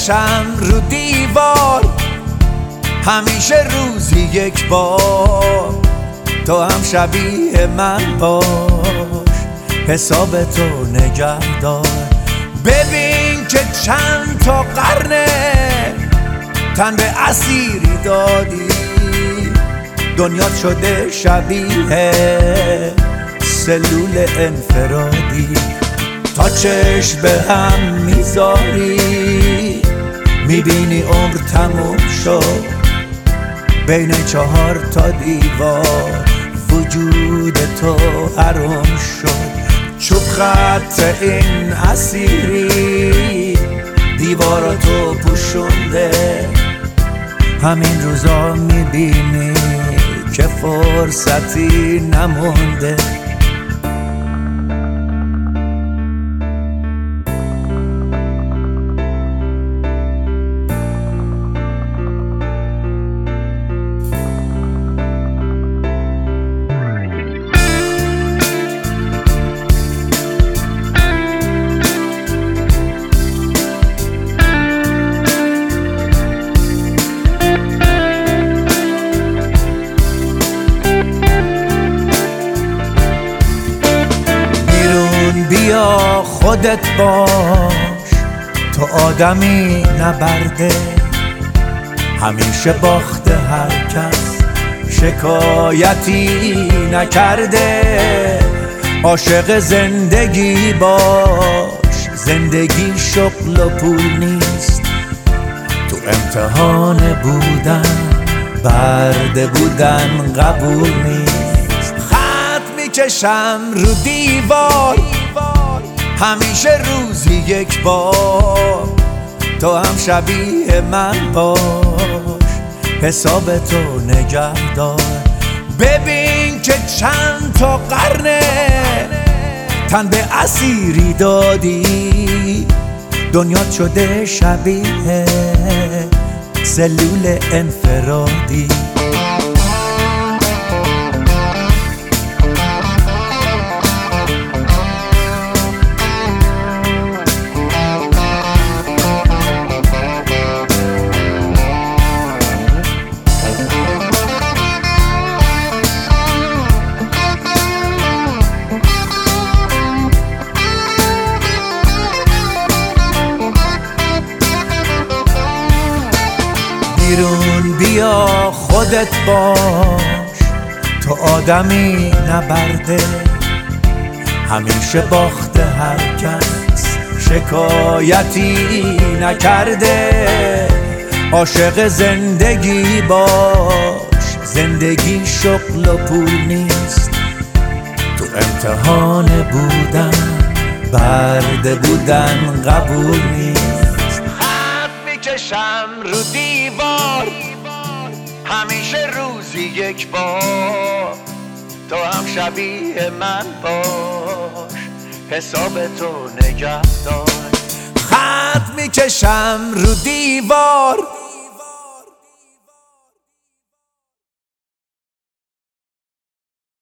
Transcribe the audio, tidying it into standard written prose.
میکشم رو دیوار، همیشه روزی یک بار. تو هم شبیه من باش، حساب تو نگه دار. ببین که چند تا قرنه تن به اسیری دادی، دنیا شده شبیه سلول انفرادی. تا چشم به هم میذاری میبینی عمر تموم شد، بین 4 تا دیوار وجود تو حرام شد. چوب خط این اسیری دیواراتو پوشونده، همین روزا میبینی که فرصتی نمونده. بیا خودت باش، تو آدمی نبرده، همیشه باخته هر کس شکایتی نکرده. عاشق زندگی باش، زندگی شغل و پول نیست. تو امتحان بودن برده بودن قبول نیست. خط میکشم رو دیوار، همیشه روزی یک بار. تو هم شبیه من باش، حساب تو نگه دار. ببین که چند تا قرنه تن به اسیری دادی، دنیا شده شبیه سلول انفرادی. بیرون بیا خودت باش، تو آدمی نبرده، همیشه باخته هر کس شکایتی نکرده. عاشق زندگی باش، زندگی شغل و پول نیست. تو امتحان بودن برده بودن قبول نیست. خط میکشم رو دیوار، همیشه روزی یک بار. تو هم شبیه من باش، حساب تو نگه دار. خط میکشم رو دیوار،